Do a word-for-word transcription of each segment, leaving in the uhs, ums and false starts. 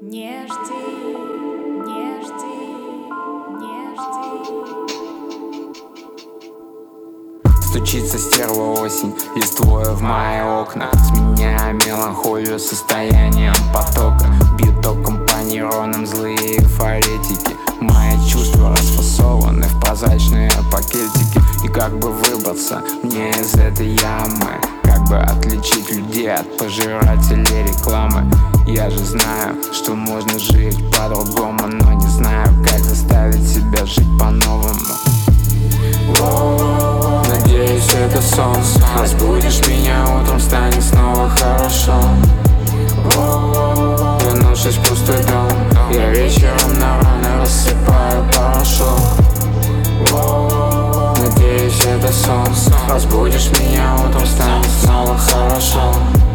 Не жди, не жди, не жди. Стучится стерва осень, листвою в мои окна, сменяя меланхолию состоянием потока. Бьют током по нейронам злые форетики. Мои чувства расфасованы в прозрачные пакетики. И как бы выбраться мне из этой ямы? Как бы отличить людей от пожирателей рекламы? Я же знаю, что можно жить по-другому, но не знаю, как заставить себя жить по-новому. Надеюсь, это сон. Разбудишь меня утром, станет снова хорошо. Вернувшись в пустой дом, я вечером на раны рассыпаю порошок. Надеюсь, это сон. Разбудишь меня утром, станет снова хорошо.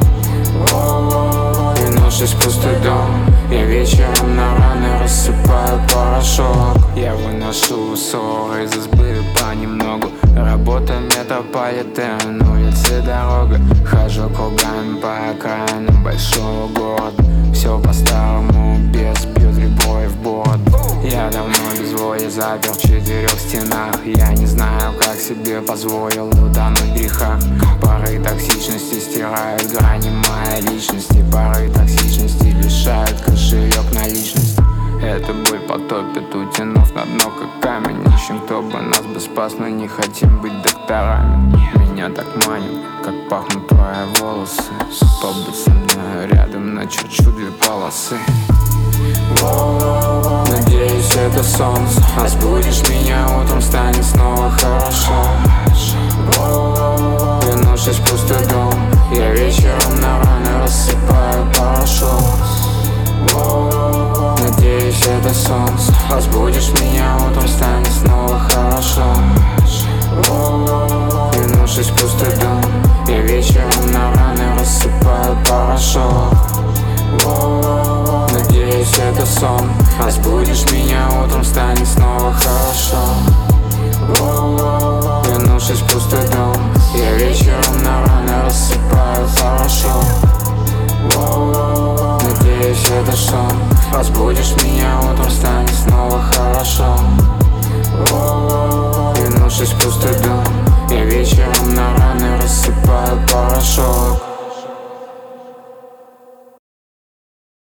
Вернувшись в пустой дом, я вечером на раны рассыпаю порошок. Я выношу ссоры из избы понемногу. Работа, метрополитен, улицы, дорога. Хожу кругами по окраинам большого города. Все по-старому, без бьет ребой в бороду. Я давно без воли запер в четырех стенах. Я не знаю, как себе позволил утонуть в грехах. Поры токсичности стирают грани моей личности. Поры токсичности лишают кошелек наличности. Эта боль потопит, утянув на дно, как камень. Ищем, кто бы нас бы спас, но не хотим быть докторами. Меня так манит, как пахнут твои волосы. Побудь со мной рядом, начерчу две полосы. Надеюсь, это сон. Разбудишь меня утром, станет снова хорошо. Вернувшись в пустой дом, я вечером на раны рассыпаю порошок. Надеюсь, это сон. Разбудишь меня утром, станет снова хорошо. Вернувшись в пустой дом, я вечером на раны рассыпаю порошок. Надеюсь, это сон. Разбудишь меня утром, станет снова хорошо. Вернувшись в пустой дом, я вечером на раны рассыпаю порошок. Надеюсь, это сон. Разбудишь меня утром, станет снова хорошо. Вернувшись в пустой дом, я вечером на раны рассыпаю порошок.